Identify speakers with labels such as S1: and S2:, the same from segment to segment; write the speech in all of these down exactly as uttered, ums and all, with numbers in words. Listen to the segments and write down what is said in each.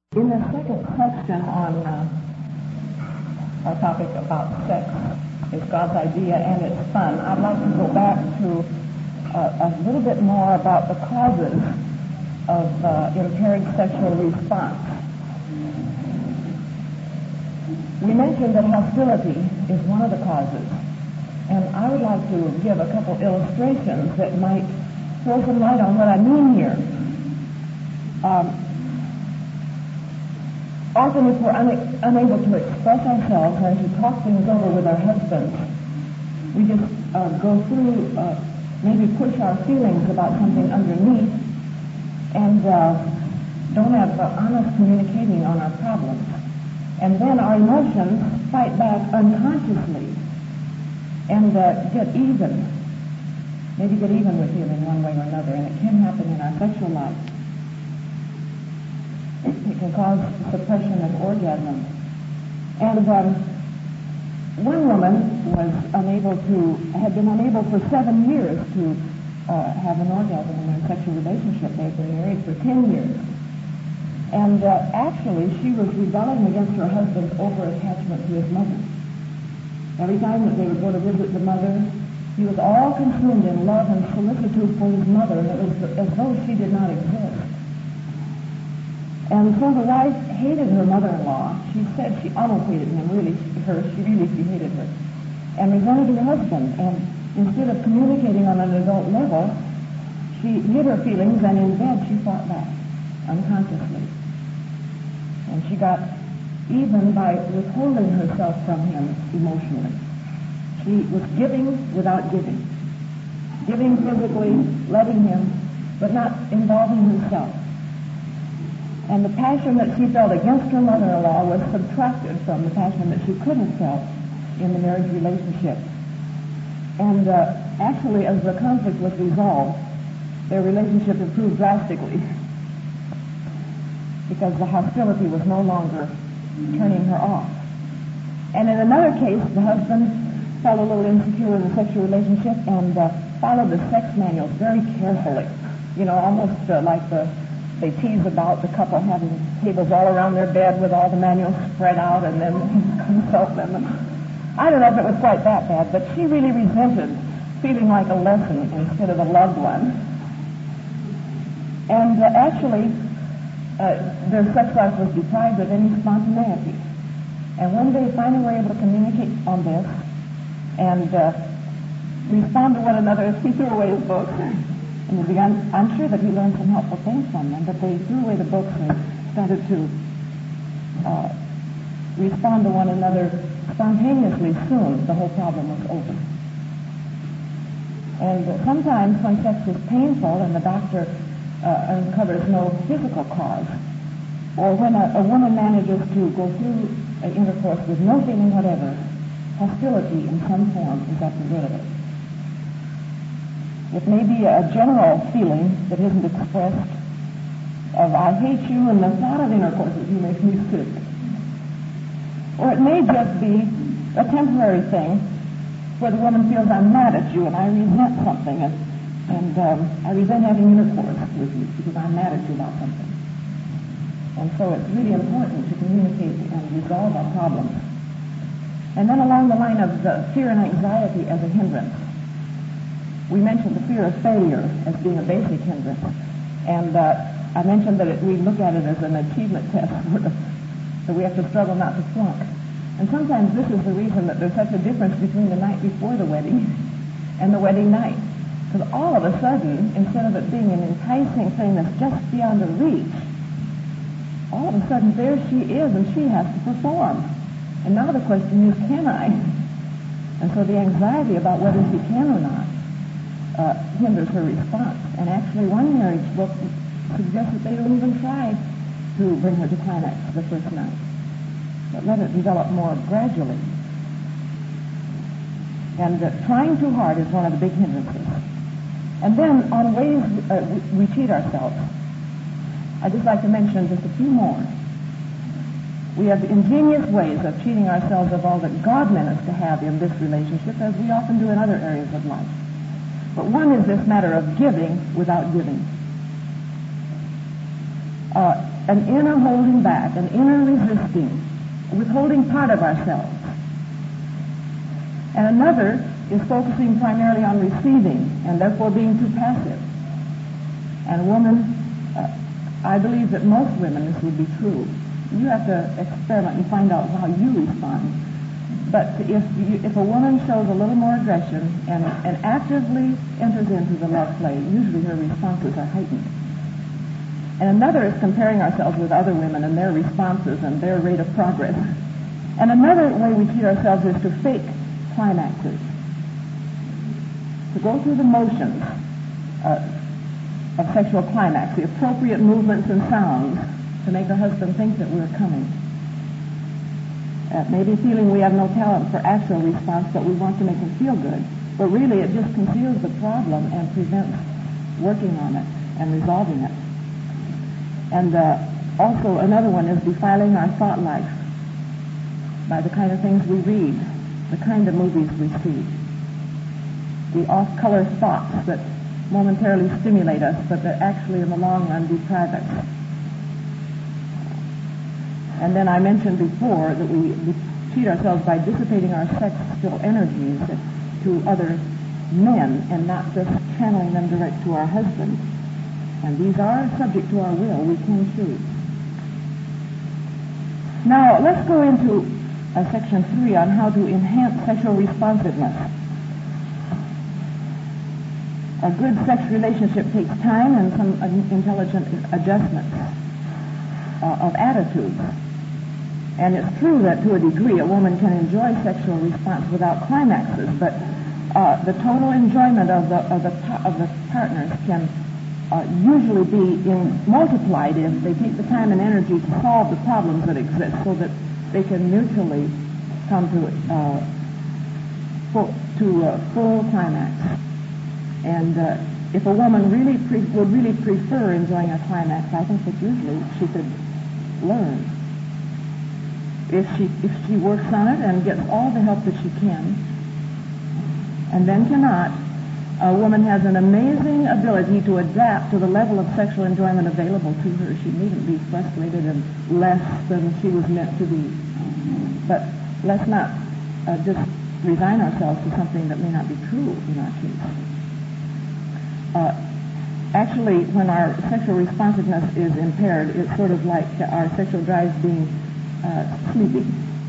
S1: In the second question on uh, our topic about sex, is God's idea and it's fun, I'd like to go back to uh, a little bit more about the causes of uh, impaired sexual response. We mentioned that hostility is one of the causes, and I would like to give a couple illustrations that might throw some light on what I mean here. Um, Often if we're una- unable to express ourselves and to talk things over with our husbands, we just uh, go through, uh, maybe push our feelings about something underneath and uh, don't have uh, honest communicating on our problems. And then our emotions fight back unconsciously and uh, get even, maybe get even with him in one way or another, and it can happen in our sexual life. It can cause suppression of orgasm. And um, one woman was unable to, had been unable for seven years to uh, have an orgasm in their sexual relationship. They'd been married for ten years. And uh, actually, she was rebelling against her husband's over-attachment to his mother. Every time that they would go to visit the mother, he was all consumed in love and solicitude for his mother, and it was as though she did not exist. And so the wife hated her mother-in-law. She said she almost hated him, really, her, she really, she hated her, and resented her husband. And instead of communicating on an adult level, she hid her feelings, and in bed she fought back, unconsciously. And she got even by withholding herself from him emotionally. She was giving without giving. Giving physically, letting him, but not involving herself. And the passion that she felt against her mother-in-law was subtracted from the passion that she could have felt in the marriage relationship. And uh, actually, as the conflict was resolved, their relationship improved drastically because the hostility was no longer turning her off. And in another case, the husband felt a little insecure in the sexual relationship and uh, followed the sex manuals very carefully, you know, almost uh, like the They tease about the couple having tables all around their bed with all the manuals spread out and then consult them. And I don't know if it was quite that bad, but she really resented feeling like a lesson instead of a loved one. And uh, actually, uh, their sex life was deprived of any spontaneity. And when they finally were able to communicate on this and uh, respond to one another, he threw away his books. And began, I'm sure that he learned some helpful things from them, but they threw away the books and started to uh, respond to one another spontaneously. Soon the whole problem was over. And uh, sometimes when sex is painful and the doctor uh, uncovers no physical cause, or when a, a woman manages to go through an intercourse with no feeling whatever, hostility in some form is at the root of it. It may be a general feeling that isn't expressed of I hate you and the thought of intercourse with you makes me sick. Or it may just be a temporary thing where the woman feels I'm mad at you and I resent something and, and um, I resent having intercourse with you because I'm mad at you about something. And so it's really important to communicate and resolve our problems. And then along the line of the fear and anxiety as a hindrance. We mentioned the fear of failure as being a basic hindrance. And uh, I mentioned that it, we look at it as an achievement test, so we have to struggle not to flunk. And sometimes this is the reason that there's such a difference between the night before the wedding and the wedding night. Because all of a sudden, instead of it being an enticing thing that's just beyond the reach, all of a sudden there she is and she has to perform. And now the question is, can I? And so the anxiety about whether she can or not Uh, hinders her response. And actually one marriage book suggests that they don't even try to bring her to climax the first night, but let it develop more gradually. And uh, trying too hard is one of the big hindrances. And then on ways uh, we, we cheat ourselves, I'd just like to mention just a few more. We have ingenious ways of cheating ourselves of all that God meant us to have in this relationship, as we often do in other areas of life. But one is this matter of giving without giving. uh, an inner holding back, an inner resisting, withholding part of ourselves. And another is focusing primarily on receiving and therefore being too passive. And a woman, uh, I believe that most women, this would be true. You have to experiment and find out how you respond. But if you, if a woman shows a little more aggression and, and actively enters into the love play, usually her responses are heightened. And another is comparing ourselves with other women and their responses and their rate of progress. And another way we treat ourselves is to fake climaxes, to go through the motions uh, of sexual climax, the appropriate movements and sounds to make our husband think that we're coming. Uh, maybe feeling we have no talent for actual response, but we want to make him feel good. But really it just conceals the problem and prevents working on it and resolving it. And uh, also another one is defiling our thought life by the kind of things we read, the kind of movies we see, the off-color thoughts that momentarily stimulate us, but that actually in the long run deprive us. And then I mentioned before that we, we treat ourselves by dissipating our sexual energies to other men and not just channeling them direct to our husband. And these are subject to our will. We can choose. Now, let's go into uh, section three on how to enhance sexual responsiveness. A good sex relationship takes time and some uh, intelligent adjustments uh, of attitudes. And it's true that to a degree a woman can enjoy sexual response without climaxes, but uh, the total enjoyment of the of the of the partners can uh, usually be in, multiplied if they take the time and energy to solve the problems that exist, so that they can mutually come to uh, full, to uh, full climax. And uh, if a woman really pre- would really prefer enjoying a climax, I think that usually she could learn. If she if she works on it and gets all the help that she can, and then cannot, a woman has an amazing ability to adapt to the level of sexual enjoyment available to her. She needn't be frustrated and less than she was meant to be. But let's not uh, just resign ourselves to something that may not be true in our case. Uh, actually, when our sexual responsiveness is impaired, it's sort of like our sexual drives being Uh, sleeping.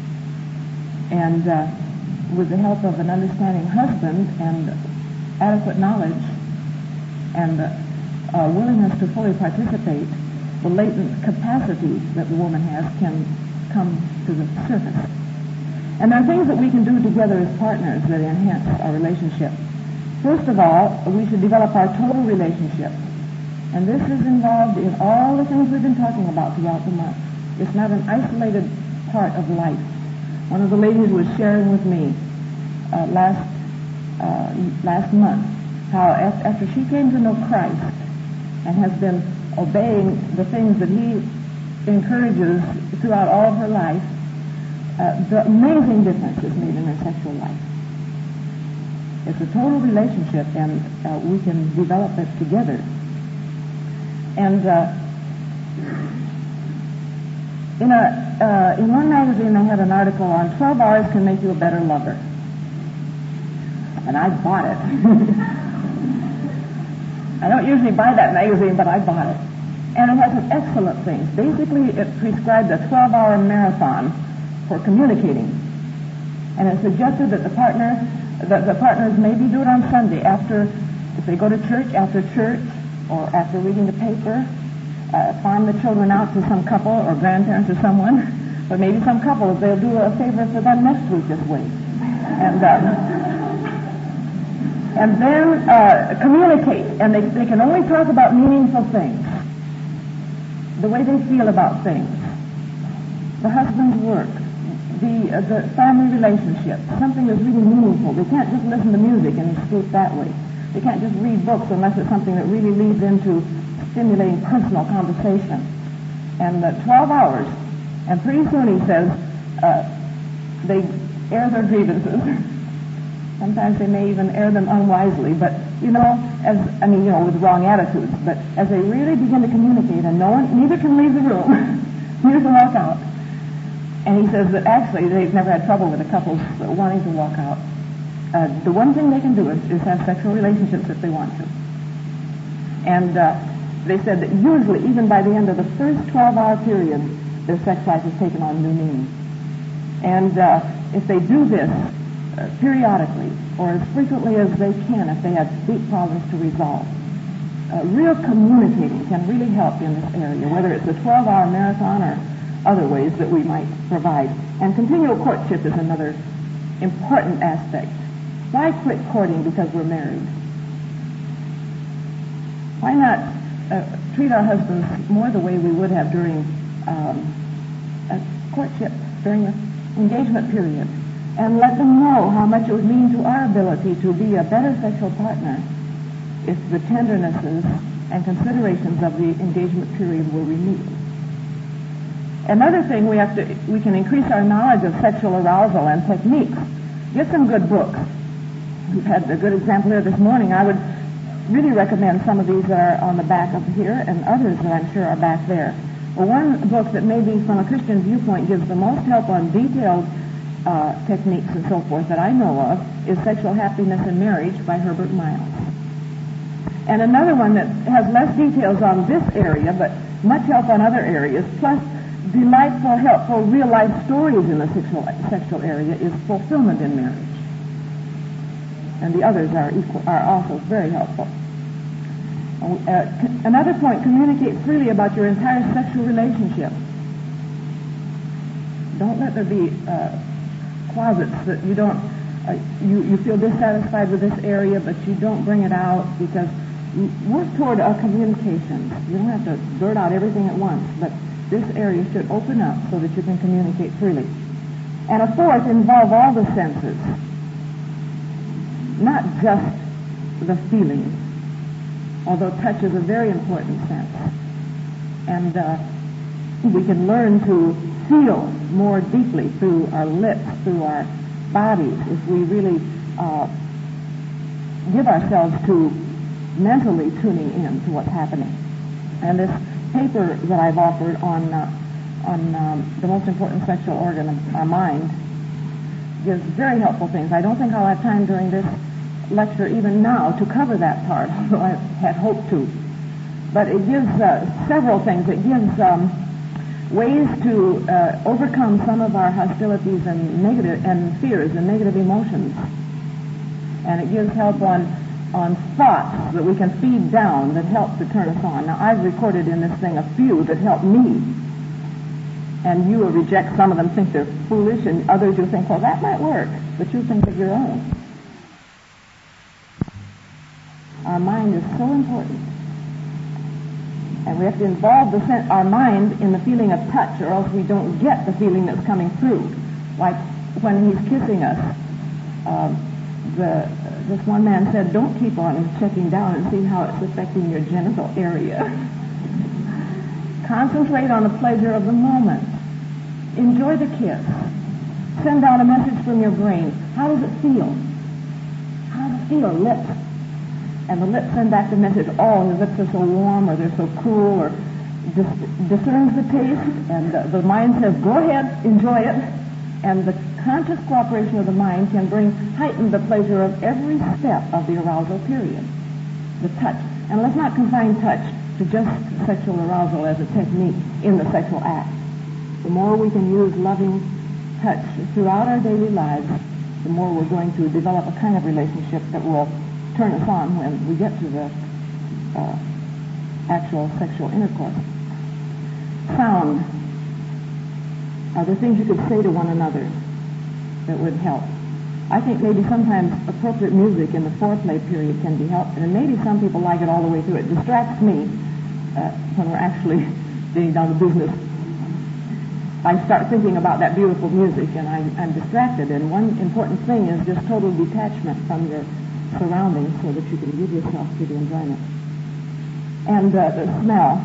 S1: And uh, with the help of an understanding husband and adequate knowledge and uh, uh, willingness to fully participate, the latent capacity that the woman has can come to the surface. And there are things that we can do together as partners that enhance our relationship. First of all, we should develop our total relationship. And this is involved in all the things we've been talking about throughout the month. It's not an isolated part of life. One of the ladies was sharing with me uh, last uh, last month how after she came to know Christ and has been obeying the things that He encourages throughout all of her life, uh, the amazing difference is made in her sexual life. It's a total relationship, and uh, we can develop it together. And uh, In a uh, in one magazine, they had an article on twelve hours can make you a better lover, and I bought it. I don't usually buy that magazine, but I bought it, and it has some excellent things. Basically, it prescribed a twelve-hour marathon for communicating, and it suggested that the partner that the partners maybe do it on Sunday after, if they go to church, after church, or after reading the paper. Uh, farm the children out to some couple or grandparents or someone, but maybe some couple, they'll do a favor for them next week this week. And um, and then uh, communicate, and they, they can only talk about meaningful things, the way they feel about things, the husband's work, the uh, the family relationship, something that's really meaningful. They can't just listen to music and escape that way. They can't just read books unless it's something that really leads into stimulating personal conversation. And uh, twelve hours. And pretty soon, he says, uh, they air their grievances. Sometimes they may even air them unwisely, but you know, as, I mean, you know, with wrong attitudes, but as they really begin to communicate, and no one, neither can leave the room, neither can walk out. And he says that actually they've never had trouble with the couples wanting to walk out. Uh, the one thing they can do is, is have sexual relationships if they want to. And uh, they said that usually, even by the end of the first twelve-hour period, their sex life has taken on new meaning. And uh, if they do this uh, periodically, or as frequently as they can, if they have deep problems to resolve, uh, real communicating can really help in this area, whether it's a twelve-hour marathon or other ways that we might provide. And continual courtship is another important aspect. Why quit courting because we're married? Why not uh, treat our husbands more the way we would have during um, a courtship, during an engagement period, and let them know how much it would mean to our ability to be a better sexual partner if the tendernesses and considerations of the engagement period were renewed. Another thing, we have to, we can increase our knowledge of sexual arousal and techniques. Get some good books. We've had a good example here this morning. I would really recommend some of these that are on the back of here, and others that I'm sure are back there. Well, one book that maybe from a Christian viewpoint gives the most help on detailed uh, techniques and so forth that I know of is Sexual Happiness in Marriage by Herbert Miles. And another one that has less details on this area, but much help on other areas, plus delightful, helpful, real-life stories in the sexual, sexual area, is Fulfillment in Marriage. And the others are equal, are also very helpful. Uh, c- another point, communicate freely about your entire sexual relationship. Don't let there be uh, closets that you don't, uh, you, you feel dissatisfied with this area, but you don't bring it out, because you work toward a communication. You don't have to blurt out everything at once, but this area should open up so that you can communicate freely. And a fourth, involve all the senses. Not just the feeling, although touch is a very important sense. And uh, we can learn to feel more deeply through our lips, through our bodies, if we really uh, give ourselves to mentally tuning in to what's happening. And this paper that I've offered on, uh, on um, the most important sexual organ of our mind gives very helpful things. I don't think I'll have time during this lecture even now to cover that part, although I had hoped to. But it gives uh, several things. It gives um, ways to uh, overcome some of our hostilities and negative and fears and negative emotions. And it gives help on on thoughts that we can feed down that help to turn us on. Now, I've recorded in this thing a few that help me. And you will reject some of them, think they're foolish, and others you'll think, well, that might work, but you think of your own. Our mind is so important. And we have to involve the sen- our mind in the feeling of touch, or else we don't get the feeling that's coming through. Like when he's kissing us, uh, the, this one man said, don't keep on checking down and see how it's affecting your genital area. Concentrate on the pleasure of the moment. Enjoy the kiss. Send out a message from your brain. How does it feel? How does it feel? Lips. And the lips send back the message, oh, the lips are so warm, or they're so cool, or dis- discerns the taste, and uh, the mind says, go ahead, enjoy it. And the conscious cooperation of the mind can bring, heighten the pleasure of every step of the arousal period. The touch. And let's not confine touch to just sexual arousal as a technique in the sexual act. The more we can use loving touch throughout our daily lives, the more we're going to develop a kind of relationship that will turn us on when we get to the uh, actual sexual intercourse. Sound. Are there things you could say to one another that would help? I think maybe sometimes appropriate music in the foreplay period can be helpful, and maybe some people like it all the way through. It distracts me uh, when we're actually getting down to business. I start thinking about that beautiful music, and I, I'm distracted. And one important thing is just total detachment from your surroundings so that you can give yourself to the enjoyment. And uh, the smell.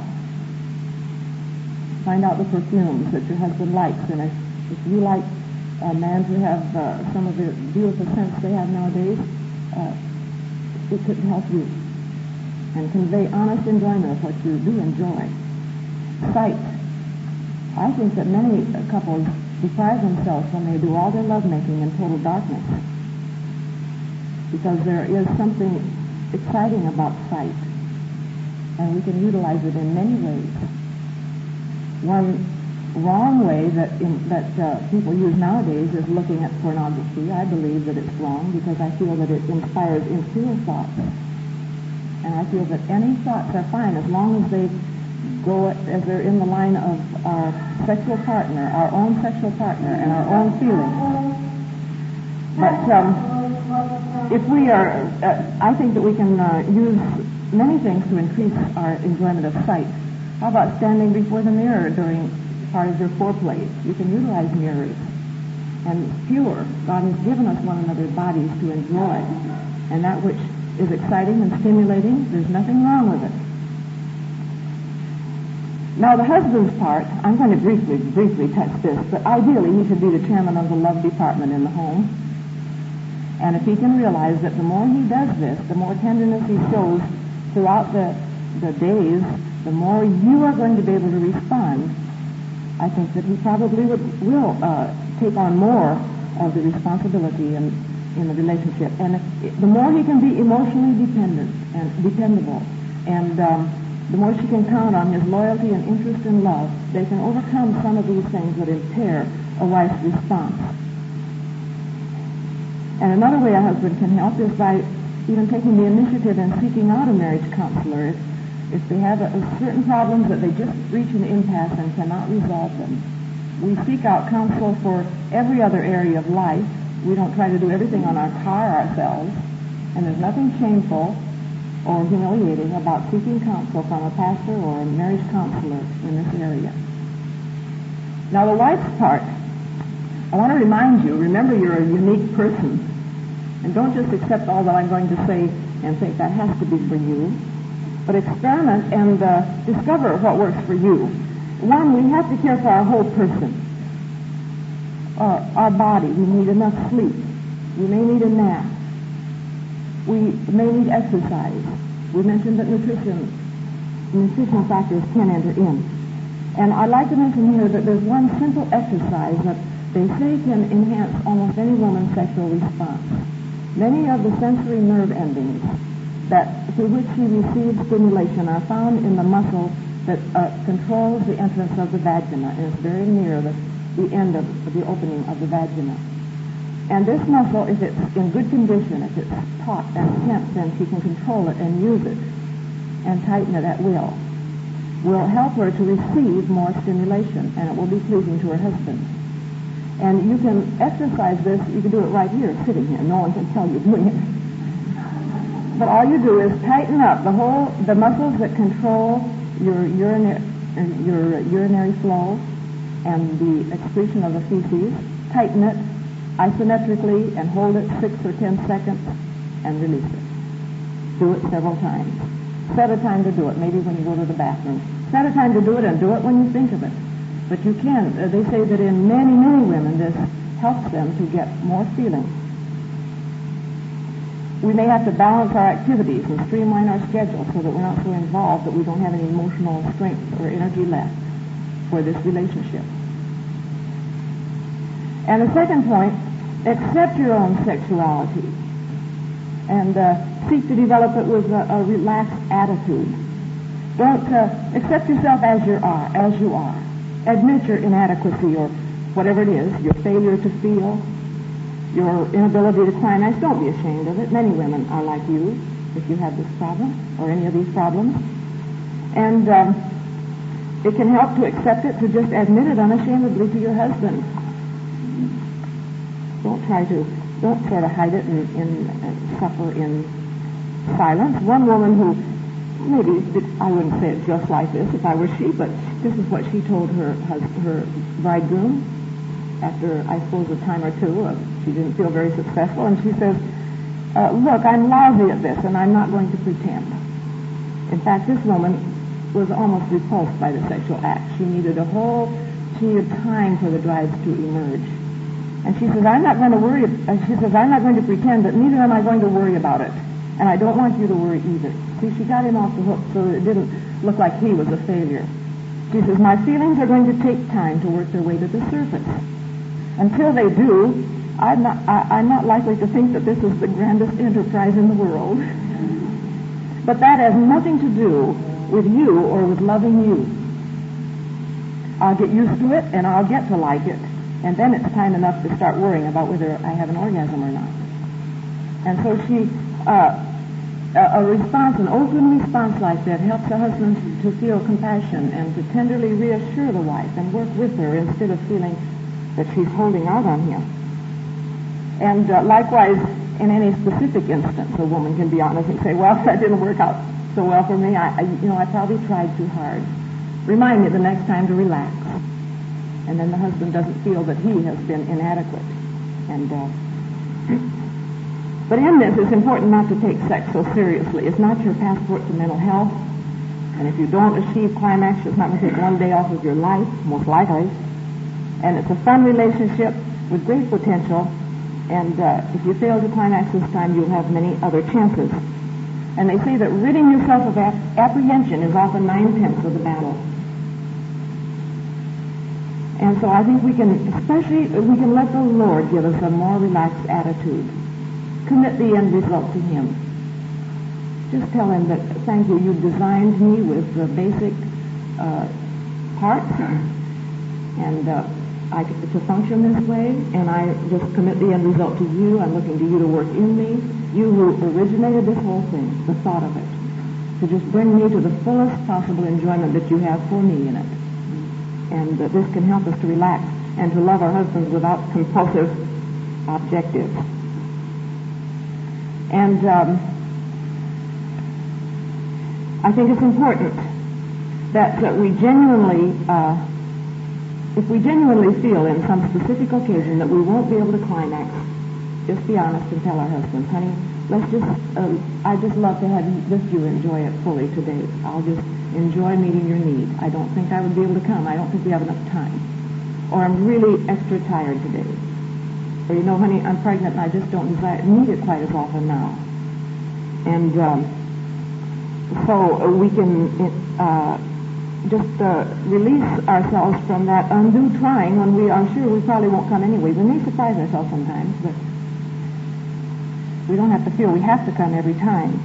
S1: Find out the perfumes that your husband likes, and if, if you like a man to have uh, some of the beautiful scents they have nowadays, uh, it could help you and convey honest enjoyment of what you do enjoy. Sight. I think that many couples deprive themselves when they do all their lovemaking in total darkness, because there is something exciting about sight, and we can utilize it in many ways. One wrong way that in, that uh, people use nowadays is looking at pornography. I believe that it's wrong because I feel that it inspires impure thoughts, and I feel that any thoughts are fine as long as they go as they're in the line of our sexual partner, our own sexual partner, and our own feelings. But um, if we are, uh, I think that we can uh, use many things to increase our enjoyment of sight. How about standing before the mirror during part of your foreplay? You can utilize mirrors. And pure, God has given us one another's bodies to enjoy. And that which is exciting and stimulating, there's nothing wrong with it. Now, the husband's part, I'm going to briefly, briefly touch this, but ideally he should be the chairman of the love department in the home. And if he can realize that the more he does this, the more tenderness he shows throughout the, the days, the more you are going to be able to respond, I think that he probably would, will uh, take on more of the responsibility in, in the relationship. And if, the more he can be emotionally dependent and dependable, and um, the more she can count on his loyalty and interest and love, they can overcome some of these things that impair a wife's response. And another way a husband can help is by even taking the initiative and seeking out a marriage counselor if, if they have a, a certain problems that they just reach an impasse and cannot resolve them. We seek out counsel for every other area of life. We don't try to do everything on our car ourselves, and there's nothing shameful or humiliating about seeking counsel from a pastor or a marriage counselor in this area. Now, the wife's part, I want to remind you, remember you're a unique person, and don't just accept all that I'm going to say and think that has to be for you, but experiment and uh, discover what works for you. One, we have to care for our whole person. Uh, our body, we need enough sleep. We may need a nap. We may need exercise. We mentioned that nutrition, nutritional factors can enter in. And I'd like to mention here that there's one simple exercise that they say can enhance almost any woman's sexual response. Many of the sensory nerve endings that through which she receives stimulation are found in the muscle that uh, controls the entrance of the vagina, and it's very near the, the end of the opening of the vagina. And this muscle, if it's in good condition, if it's taut and tense, then she can control it and use it and tighten it at will, will help her to receive more stimulation, and it will be pleasing to her husband. And you can exercise this, you can do it right here, sitting here. No one can tell you doing it. But all you do is tighten up the whole, the muscles that control your urinary, your urinary flow and the excretion of the feces. Tighten it isometrically and hold it six or ten seconds and release it. Do it several times. Set a time to do it, maybe when you go to the bathroom. Set a time to do it and do it when you think of it. But you can. Uh, they say that in many, many women this helps them to get more feeling. We may have to balance our activities and streamline our schedule so that we're not so involved that we don't have any emotional strength or energy left for this relationship. And the second point, accept your own sexuality and uh, seek to develop it with a, a relaxed attitude. Don't uh, accept yourself as you are, as you are. Admit your inadequacy or whatever it is, your failure to feel, your inability to climax. Don't be ashamed of it. Many women are like you if you have this problem or any of these problems. And um, it can help to accept it, to just admit it unashamedly to your husband. Don't try to, don't sort of hide it and, and uh, suffer in silence. One woman who, maybe it, I wouldn't say it just like this if I were she, but this is what she told her her bridegroom after, I suppose, a time or two. Uh, she didn't feel very successful, and she says, uh, look, I'm lousy at this, and I'm not going to pretend. In fact, this woman was almost repulsed by the sexual act. She needed a whole, she needed time for the drive to emerge. And she says, I'm not going to worry, uh, she says, I'm not going to pretend, but neither am I going to worry about it. And I don't want you to worry either. See, she got him off the hook so that it didn't look like he was a failure. She says, my feelings are going to take time to work their way to the surface. Until they do, I'm not, I, I'm not likely to think that this is the grandest enterprise in the world. But that has nothing to do with you or with loving you. I'll get used to it, and I'll get to like it. And then it's time enough to start worrying about whether I have an orgasm or not. And so she, uh, a, a response, an open response like that helps the husband to feel compassion and to tenderly reassure the wife and work with her instead of feeling that she's holding out on him. And uh, likewise, in any specific instance, a woman can be honest and say, well, that didn't work out so well for me. I, I you know, I probably tried too hard. Remind me the next time to relax. And then the husband doesn't feel that he has been inadequate. And uh, but in this, it's important not to take sex so seriously. It's not your passport to mental health. And if you don't achieve climax, it's not going to take one day off of your life, most likely. And it's a fun relationship with great potential. And uh, if you fail to climax this time, you'll have many other chances. And they say that ridding yourself of ap- apprehension is often nine-tenths of the battle. And so I think we can, especially, we can let the Lord give us a more relaxed attitude. Commit the end result to Him. Just tell Him that, thank you, you've designed me with the basic uh, parts, and uh, I get to function this way, and I just commit the end result to you. I'm looking to you to work in me, you who originated this whole thing, the thought of it, to just bring me to the fullest possible enjoyment that you have for me in it. And uh, this can help us to relax and to love our husbands without compulsive objectives. And um, I think it's important that, that we genuinely, uh, if we genuinely feel in some specific occasion that we won't be able to climax, just be honest and tell our husbands, honey, let's just, uh, I just love to have you, just you enjoy it fully today. I'll just enjoy meeting your need. I don't think I would be able to come. I don't think we have enough time. Or I'm really extra tired today. Or, you know, honey, I'm pregnant and I just don't desire, need it quite as often now. And um, so we can uh, just uh, release ourselves from that undue trying when we are sure we probably won't come anyway. We may surprise ourselves sometimes, but we don't have to feel we have to come every time.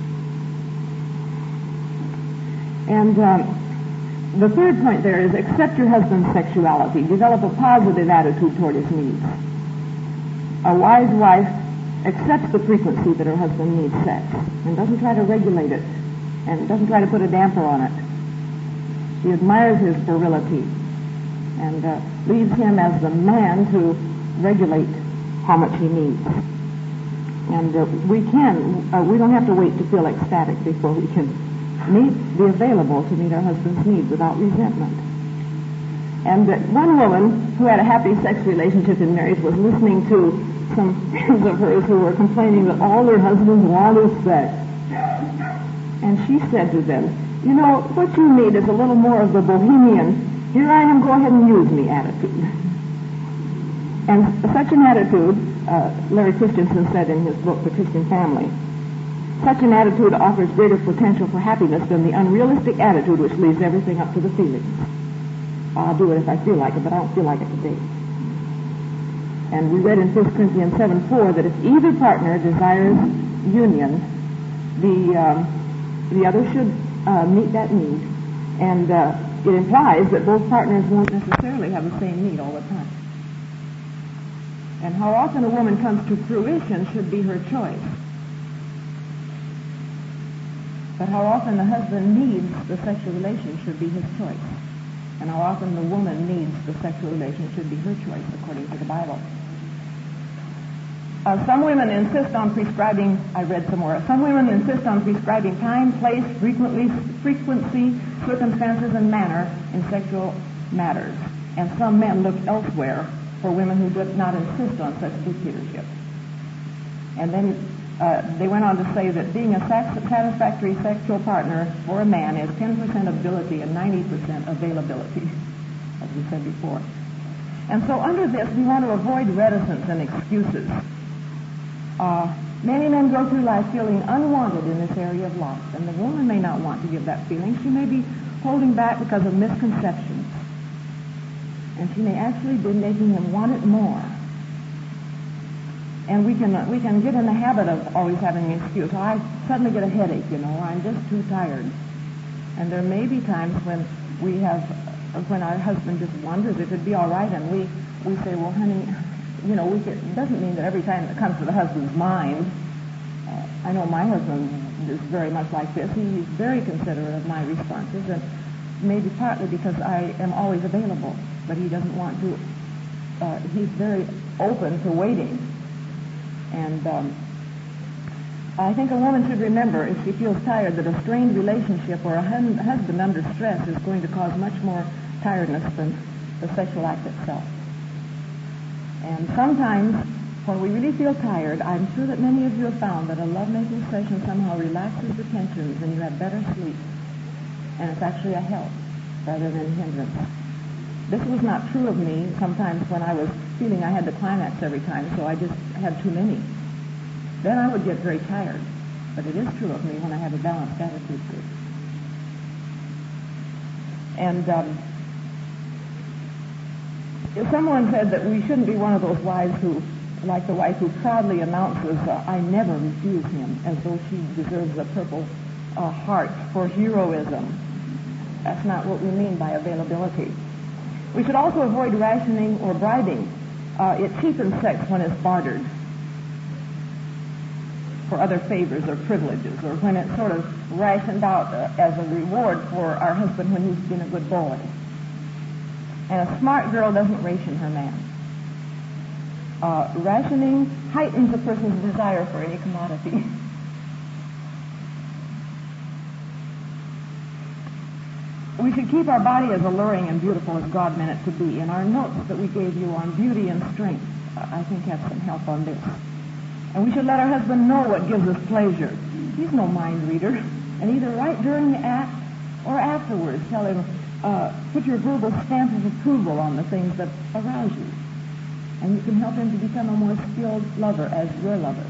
S1: And um, the third point there is accept your husband's sexuality. Develop a positive attitude toward his needs. A wise wife accepts the frequency that her husband needs sex and doesn't try to regulate it and doesn't try to put a damper on it. She admires his virility and uh, leaves him as the man to regulate how much he needs. And uh, we can, uh, we don't have to wait to feel ecstatic before we can meet, be available to meet our husband's needs without resentment. And uh, one woman who had a happy sex relationship in marriage was listening to some friends of hers who were complaining that all their husbands wanted sex. And she said to them, you know, what you need is a little more of the bohemian, here I am, go ahead and use me attitude. And such an attitude, uh, Larry Christensen said in his book, The Christian Family, such an attitude offers greater potential for happiness than the unrealistic attitude which leaves everything up to the feelings. I'll do it if I feel like it, but I don't feel like it today. And we read in First Corinthians seven four that if either partner desires union, the um, the other should uh, meet that need. And uh, it implies that both partners won't necessarily have the same need all the time. And how often a woman comes to fruition should be her choice. But how often the husband needs the sexual relation should be his choice. And how often the woman needs the sexual relation should be her choice, according to the Bible. Uh, some women insist on prescribing, I read somewhere, some women insist on prescribing time, place, frequently, frequency, circumstances, and manner in sexual matters. And some men look elsewhere for women who do not insist on such dictatorship. And then uh, they went on to say that being a satisfactory sexual partner for a man is ten percent ability and ninety percent availability, as we said before. And so under this, we want to avoid reticence and excuses. Uh, Many men go through life feeling unwanted in this area of life, and the woman may not want to give that feeling. She may be holding back because of misconceptions, and she may actually be making him want it more. And we can uh, we can get in the habit of always having an excuse. Oh, I suddenly get a headache, you know, or I'm just too tired. And there may be times when we have, uh, when our husband just wonders if it'd be all right, and we, we say, well, honey, you know, we could, it doesn't mean that every time it comes to the husband's mind. Uh, I know my husband is very much like this. He's very considerate of my responses, and maybe partly because I am always available, but he doesn't want to, uh, he's very open to waiting. And um, I think a woman should remember, if she feels tired, that a strained relationship or a hun- husband under stress is going to cause much more tiredness than the sexual act itself. And sometimes, when we really feel tired, I'm sure that many of you have found that a lovemaking session somehow relaxes the tensions and you have better sleep. And it's actually a help rather than a hindrance. This was not true of me sometimes when I was feeling I had to climax every time, so I just had too many. Then I would get very tired. But it is true of me when I have a balanced attitude to it. And um, if someone said that we shouldn't be one of those wives who, like the wife who proudly announces, uh, I never refuse him, as though she deserves a purple uh, heart for heroism. That's not what we mean by availability. We should also avoid rationing or bribing. Uh, it cheapens sex when it's bartered for other favors or privileges, or when it's sort of rationed out uh, as a reward for our husband when he's been a good boy. And a smart girl doesn't ration her man. Uh, rationing heightens a person's desire for any commodity. We should keep our body as alluring and beautiful as God meant it to be. And our notes that we gave you on beauty and strength, uh, I think, have some help on this. And we should let our husband know what gives us pleasure. He's no mind reader. And either right during the act or afterwards, tell him, uh, put your verbal stamp of approval on the things that arouse you. And you can help him to become a more skilled lover as your lover.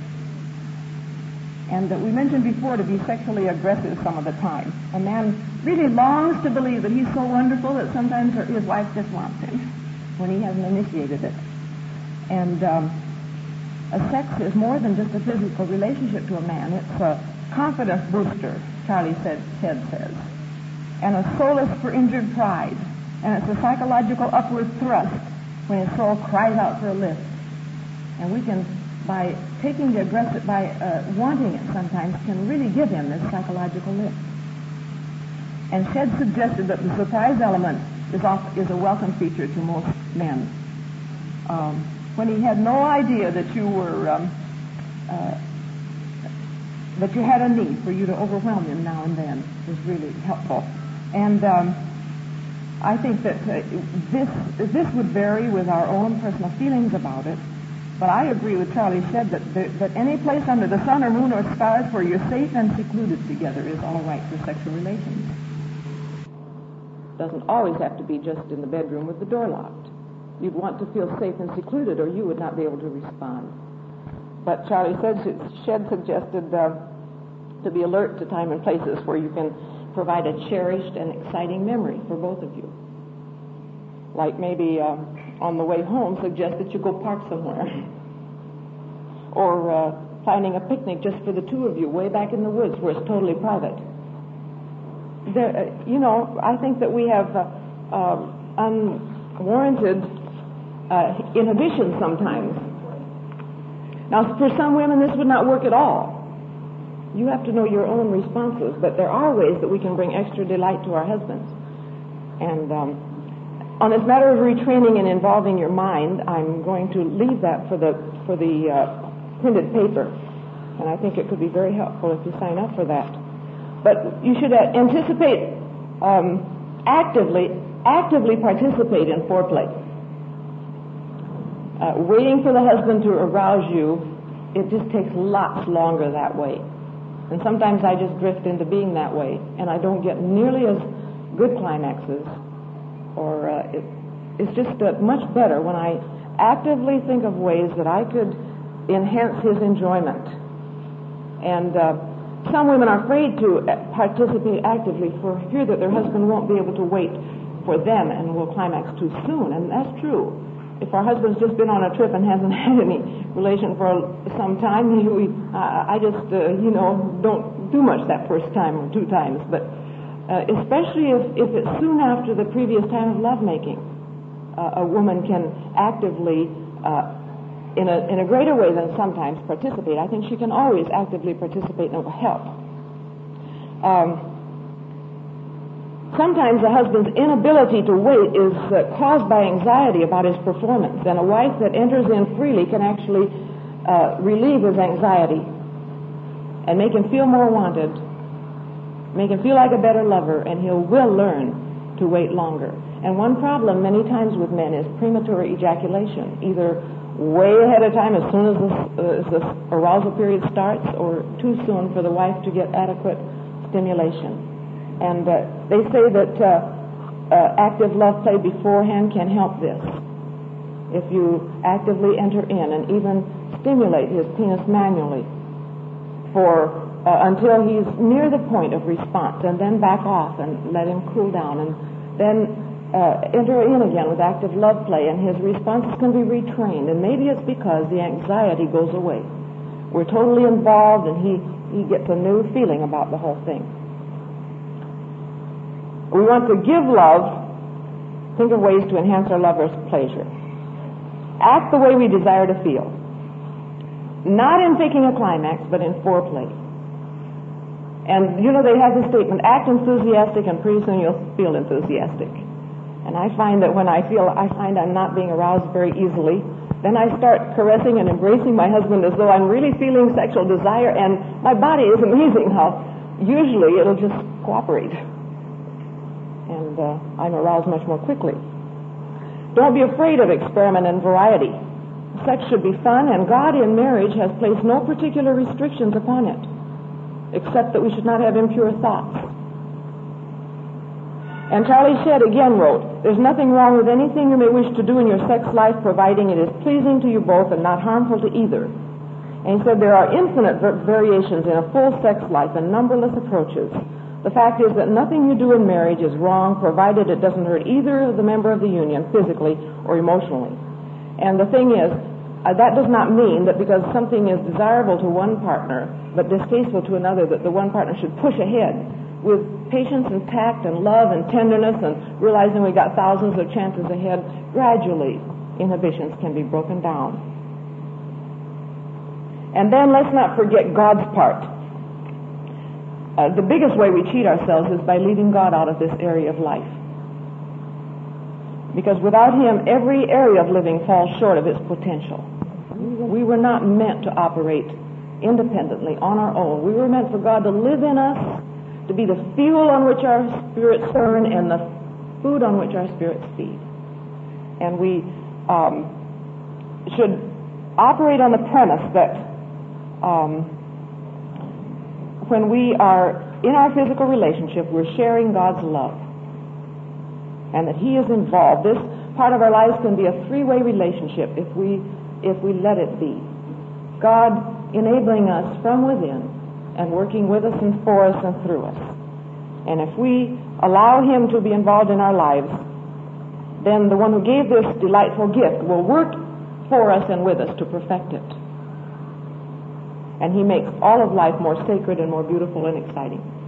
S1: And uh, we mentioned before to be sexually aggressive some of the time. A man really longs to believe that he's so wonderful that sometimes his wife just wants him when he hasn't initiated it. And um, a sex is more than just a physical relationship to a man. It's a confidence booster, Charlie said, Ted says, and a solace for injured pride. And it's a psychological upward thrust when his soul cries out for a lift. And we can, by taking the aggressive, by uh, wanting it sometimes, can really give him this psychological lift. And Shed suggested that the surprise element is, off, is a welcome feature to most men. Um, when he had no idea that you were, um, uh, that you had a need for you to overwhelm him now and then was really helpful. And um, I think that uh, this this would vary with our own personal feelings about it. But I agree with Charlie Shed that, that, that any place under the sun or moon or stars where you're safe and secluded together is all right for sexual relations. Doesn't always have to be just in the bedroom with the door locked. You'd want to feel safe and secluded, or you would not be able to respond. But Charlie Shed suggested uh, to be alert to time and places where you can provide a cherished and exciting memory for both of you. Like maybe uh, on the way home, suggest that you go park somewhere. Or uh, planning a picnic just for the two of you way back in the woods where it's totally private. There, uh, you know, I think that we have uh, uh, unwarranted uh, inhibitions sometimes. Now, for some women, this would not work at all. You have to know your own responses, but there are ways that we can bring extra delight to our husbands. And um, on this matter of retraining and involving your mind, I'm going to leave that for the for the uh, printed paper, and I think it could be very helpful if you sign up for that. But you should uh, anticipate um, actively actively participate in foreplay. Uh, waiting for the husband to arouse you, it just takes lots longer that way. And sometimes I just drift into being that way, and I don't get nearly as good climaxes. Or uh, it, it's just uh, much better when I actively think of ways that I could enhance his enjoyment. And uh, some women are afraid to participate actively for fear that their husband won't be able to wait for them and will climax too soon, and that's true. If our husband's just been on a trip and hasn't had any relation for some time, we, uh, I just, uh, you know, don't do much that first time or two times. But uh, especially if, if it's soon after the previous time of lovemaking, uh, a woman can actively, uh, in a in a greater way than sometimes, participate. I think she can always actively participate and it will help. Um, Sometimes a husband's inability to wait is uh, caused by anxiety about his performance, and a wife that enters in freely can actually uh, relieve his anxiety and make him feel more wanted, make him feel like a better lover, and he will learn to wait longer. And one problem many times with men is premature ejaculation, either way ahead of time as soon as the, uh, as the arousal period starts, or too soon for the wife to get adequate stimulation. And uh, they say that uh, uh, active love play beforehand can help this. If you actively enter in and even stimulate his penis manually for uh, until he's near the point of response, and then back off and let him cool down, and then uh, enter in again with active love play, and his responses can be retrained. And maybe it's because the anxiety goes away. We're totally involved, and he, he gets a new feeling about the whole thing. We want to give love, think of ways to enhance our lover's pleasure. Act the way we desire to feel. Not in faking a climax, but in foreplay. And, you know, they have this statement, act enthusiastic and pretty soon you'll feel enthusiastic. And I find that when I feel, I find I'm not being aroused very easily, then I start caressing and embracing my husband as though I'm really feeling sexual desire, and my body is amazing how usually it'll just cooperate. And uh, I'm aroused much more quickly. Don't be afraid of experiment and variety. Sex should be fun, and God in marriage has placed no particular restrictions upon it, except that we should not have impure thoughts. And Charlie Shedd again wrote, there's nothing wrong with anything you may wish to do in your sex life, providing it is pleasing to you both and not harmful to either. And he said there are infinite variations in a full sex life and numberless approaches. The fact is that nothing you do in marriage is wrong, provided it doesn't hurt either of the member of the union physically or emotionally. And the thing is, uh, that does not mean that because something is desirable to one partner but distasteful to another, that the one partner should push ahead. With patience and tact and love and tenderness and realizing we got thousands of chances ahead, gradually inhibitions can be broken down. And then let's not forget God's part. Uh, the biggest way we cheat ourselves is by leaving God out of this area of life. Because without Him, every area of living falls short of its potential. We were not meant to operate independently on our own. We were meant for God to live in us, to be the fuel on which our spirits burn and the food on which our spirits feed. And we um, should operate on the premise that um, when we are in our physical relationship, we're sharing God's love, and that He is involved. This part of our lives can be a three-way relationship if we if we let it be. God enabling us from within and working with us and for us and through us. And if we allow Him to be involved in our lives, then the one who gave this delightful gift will work for us and with us to perfect it. And He makes all of life more sacred and more beautiful and exciting.